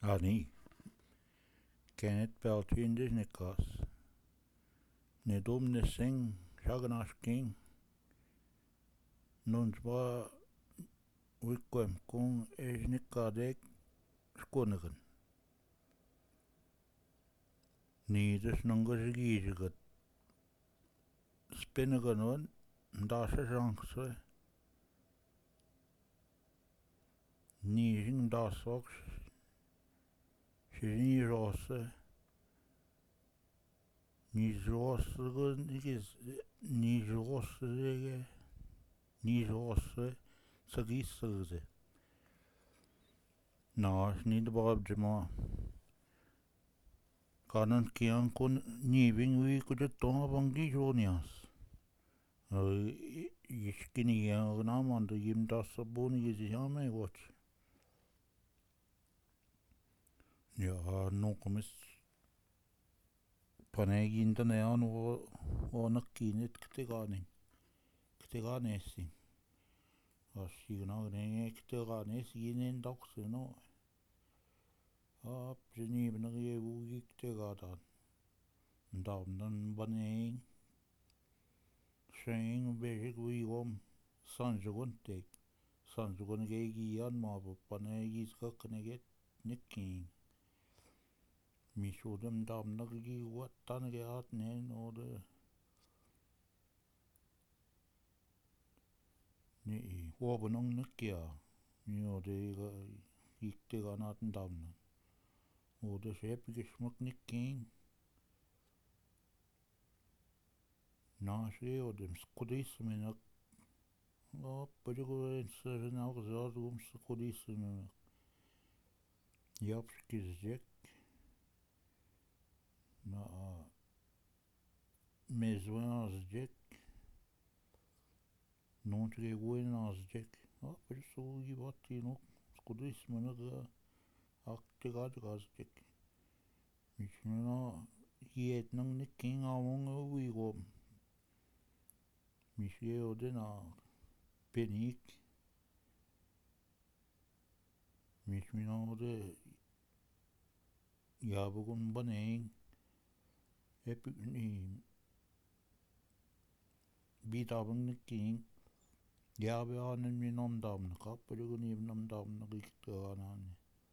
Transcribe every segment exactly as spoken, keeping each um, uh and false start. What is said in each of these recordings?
Ani, kenet peltündis nikas. Ne dumne sing, shaganas king. Nuns va wikwem kung es nikadek skunagan. Niides nungas giisigat. Spinnagan on, ndasa shankse. Niising dasoks. Shini rosse. Nisrossagan ikis nisrossege. Nisrosse sagissagse. Naas niet babjema. Kanan kian kun niving wi kudet toma bangi jonias. Iskini ya naman da yim dasa boni gizi hame watch. Ja, no komis panegin da nean o o nakkinet ktegani. Kteganesi. Assigna ne kteganesi inen dokse no. Ap jeni benagi ugi ktegadan. Damdan baneing. Sheng bejik wi om sanjugun tek. Sanjugun gegi yan mabo panegis kakneget nikking. Mishodem damnagi watan geat nen ode. Ni wobenong nikkia. Ni ode ikteganat damnan. Ode shep geschmack nikking. Naashe odem skudismenak. Op, pejugo ensen ook zadum skudismenak. Japskis jek. Na mezwanas jek. Nontge wenas jek. Op, pejugo gibati nok skudismenak. Aktegad gas jek. Mishmena hiet nang nikking among wigom. Misje ode na penik. Mishmena ode yabugun baneing. Epik ni bitabang nikking. Yabe anen minon damna. Kappelugun ibnam damna gikteganani.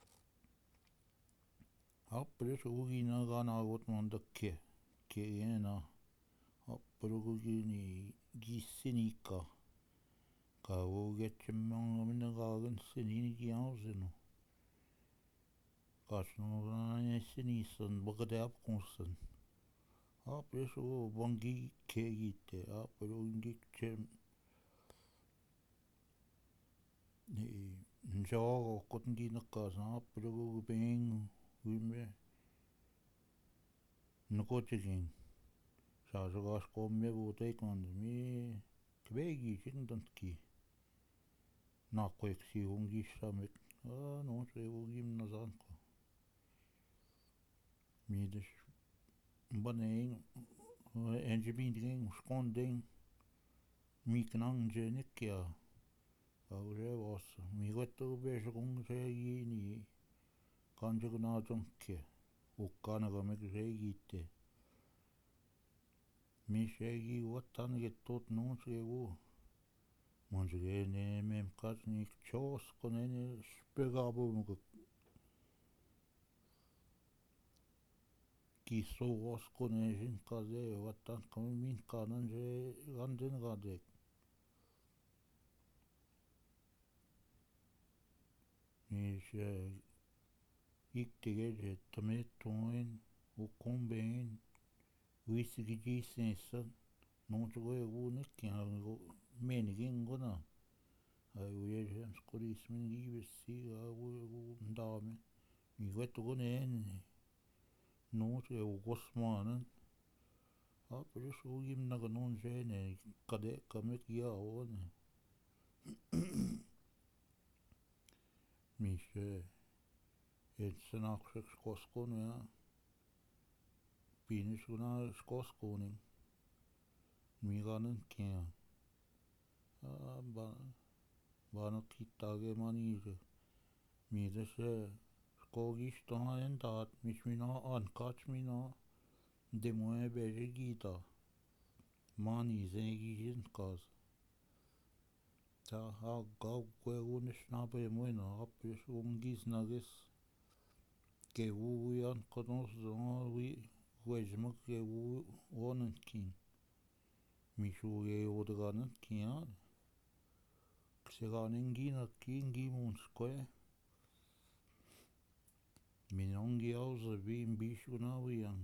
Appelugun ugina gana agot mandakke. Ke ena. Appelugun ni gissinika. Kawo getchemang amina gagan sinini giausenu. Kasnogana sinisan bagadeap konsen. Appelugun bangi kegite. Appelugun gikchem. Njago kotengi nakasan. Appelugun beng. Wime. Nukotegin. Sasagas komme boteikand. Mi kvegi sindantki. Nakoeksi ungi samek. Ah, no se ugim nazanko. Mides baneing. Enjebinding. Skonding. Miknang jenikkia. Aure was. Migoto besakung segini. Kanjagunadonkke. Ukkanaga segite. Misegi watan getot non segu. Manjege ne memkat ni chos konene spegabo mugak. Kiso was konejin kaze watan kamin kanan je ganden gadek. Nis iktige je tametoin ukombein. Wisigi sensan. Non sego egu nikkia. Menigin gona. Ai uyejem skudismin gibesi. Agu egu ndame. Migoto gonen. Non sego gosmanen. Apelus ugim naga non jene. Kade kamek ya one. Mishe. Etsen aksek skoskonu ya. Pinis guna skoskoning. Miganen kia. Bana kitage manije. Midese kogistaan en taat, mis mina ankats mina demoe beže gita. Mani zegisin kaas. Ta ha gau kuegunes nabe muena apes ungis nages. Kevu wian konos zon wi wejmak kevu wonen kin. Mishu ge odganen kia. Kseganen gina kingi munskoe. Minongi auza vim bishuna wian.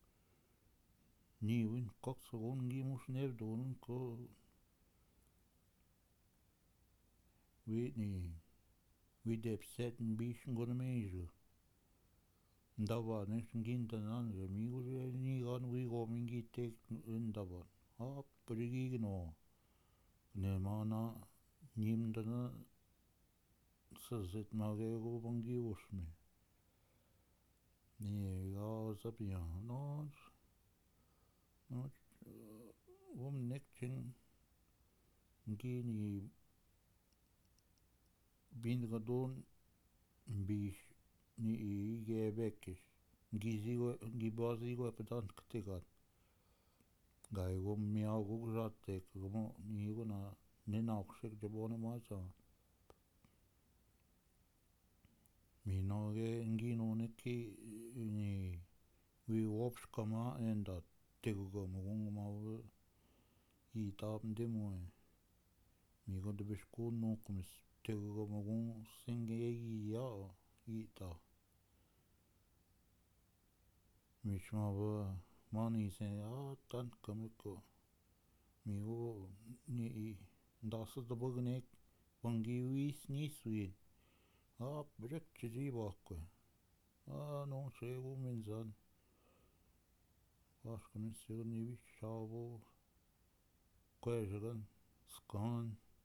Niwin koksagongi mus nevdonen ko. Witni. Widepseten bishun gona meju. Ndava neshin gintanan ge migure ni gan wigo mingi tek ndava. Ha prigigno. Ne mana nimdana sazet magego bangi usme. Ni ga zabian nos. Nos. Wom nekchen. Gini. Bindgadon. Bish. Ni ige bekes. Gizigo. Gibazigo epetan ktegan. Gai wom miau gugzatek. Gomo ni gona. Nenauksek jabone maza. Minoge ngino neki ni wi opskama enda tegugo mugungmawe I tab demoe. Migo de beskun nokmis tegugo mugung singegi ya I ta. Mishmawe mani se a tan kamiko. Migo ni ndasa de bugnek bangi wis niswin. Ah, brekje zibakwe. Ah, non segu minzan. Vaskamin segu nivish shavo. Kwejagan. Skan.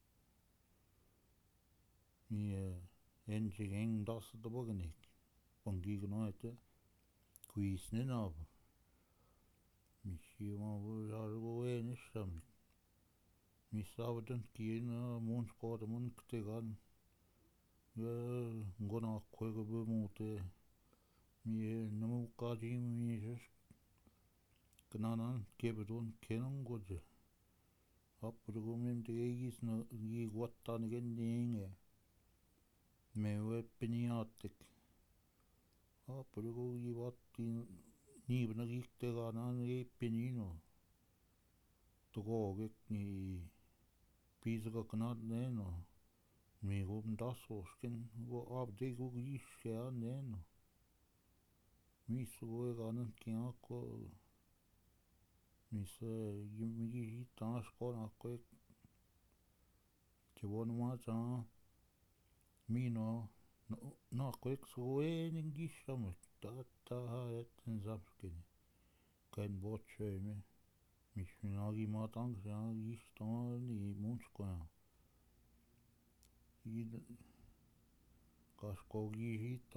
Mi enjigeng das de bugnik. Bangi gnoete. Quis nenab. Mishi ma vujargo enishamik. Misavden kien munskode mun ktegan. Ja, ngona kwege bemute. Mi namu kaji mi just. Knanan kebedon kenon godje. Apurgumim de egis na gi wattan gen dinge. Mewe peniatek. Apurgu gi wattin nibna giktega nan e penino. Togogek ni pizga knat neno. Migum dasosken go abdegu gishke neno. Misu eganen kiako. Mise gimigi tanas kona kwek. Tibon maza. Mino na kwek soe ningishamek. Tata ha etten zapskeni. Ken botche me. Mishinagi matang sa gistan ni munskona. Ida kaskogi hita.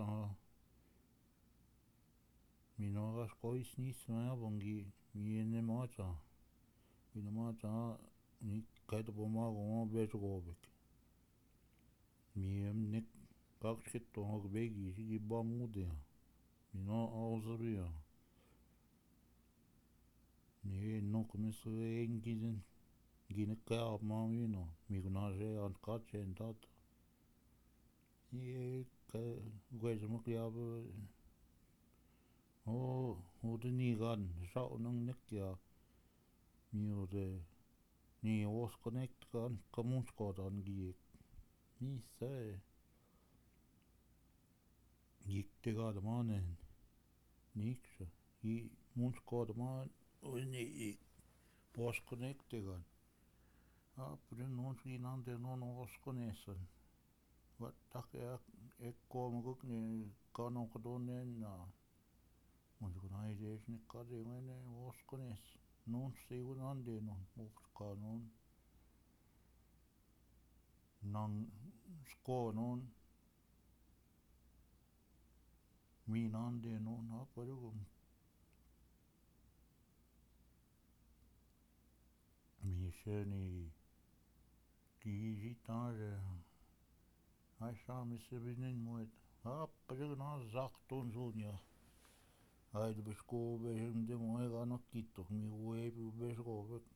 Mino kaskois nisma bangi. Miene maza. Mino maza ni kaita pomago ma betugobek. Miem nek kaksketto hagbegi sigi bamudea. Mino auzabia. Mi nokmesu engizin. Ginekka ma mino. Mignaje ankatse endata. Ie ka gwezmak yabe. O, ode nigan. Sao nang nekja. Mi ode. Ni oskonek kan kamunskodan giek. Mi se. Giktega de manen. Nikse. I munskoda man. O ni i. Oskonek tegan. Apren non finande non oskonesan. Wat tak ek ekko maguk ni kanon kadonen na. Monsko na idees ni kade mene oskones. Non segun ande non. Opska non. Nang sko non. Min ande non aparugum. Mi se ni. Ki jitange. Aisha mi se binin moed. Apajuna zakton sunia. Aide besko behem de moega no quito. Mi huevo besko.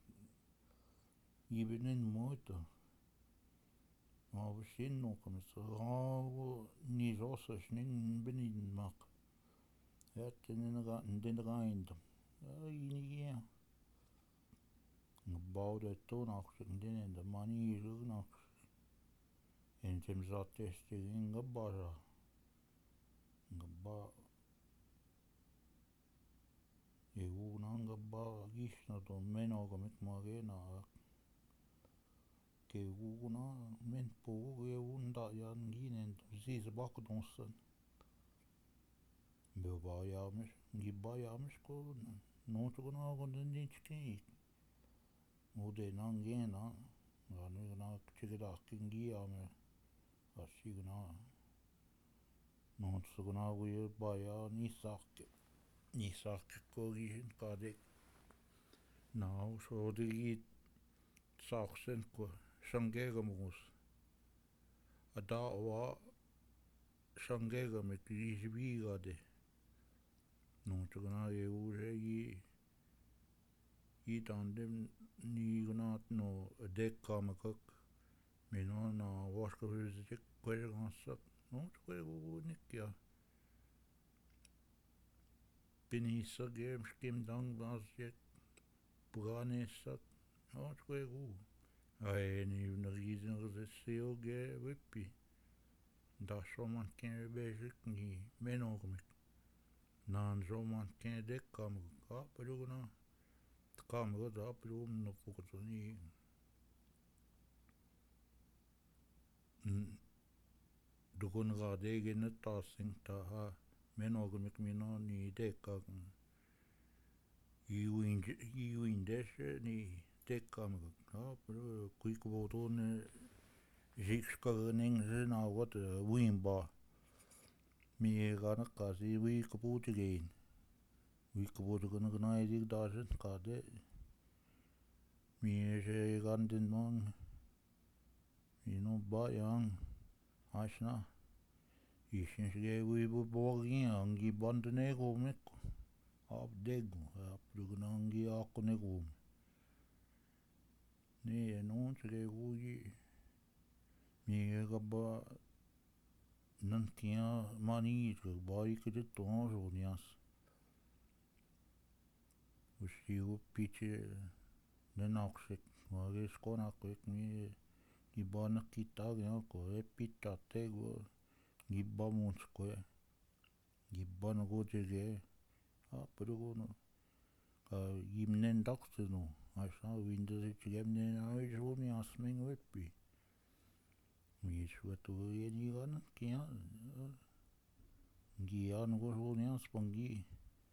Ibenen moito. Ma beshin no comme ça. Ni rosas nin benin mak. Ja den ga den rein. Ja gebouwde toonachtig den de manier nog. En tem zat test in gebara. Geba. Je woon geba gisna to menoga met magena. Ke woona men po je woon da ja ginen zes bakdonsen. Beba james, giba james ko no to gona gon den ditski. Ode nan gena. Ja nu na chigda kingi ame. Asigna. No to gona we ba ja ni sak. Ni sak ko gi kade. Nou so de saksen ko shangega mus. Ada wa shangega met risbiga de. No to gona je ure i i tandem ni gona no dekka makak. Mino na waska huset kwel gansak. No to kwel nikja. Pinisa game skim dang basjet. Puganesak. No to kwel. Ai ni na reason gezeseo ge wippi. Da shoman ken bezit ni menogmik. Nan zoman ken dekka makak. Apelugna. Kam goda apelugna no pukotoni. Dukun ga dege netta singta ha. Menogmik mino ni dekka. I win deshe ni dekka makak. Apelu kuik bodone. Zikska ning zena wat wimba. Mi gana kasi wik putigin. Wik putigin gana idik dazen kade. Mi se gandin man. Mi no bayang. Asna. Ishin sige wibu bogin angi bandene gomeko. Ap degu. Apelu gana angi akone gom. Ni non sige wuji. Mi gaba nantia mani bai kede tonjo nias. Usiu piche nenaksik. Wage skonakwek mi gibana kita gyako. Epita tego. Gibamunskwe. Gibana gojege. Apelu gona. Ka gimnen daksenu. Asna windows gemnen aizu nias ming wippi. Mi suatu yeni gana kia. Gian gozo nias pangi.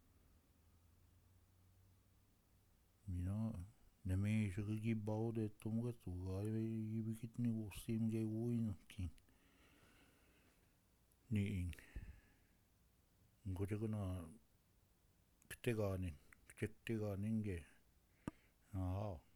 Mina neme shigi baude tumga tuga ibikit ni usim ge wuin king. Ni ing. Ngojagana kteganin. Kteganin ge. Aha.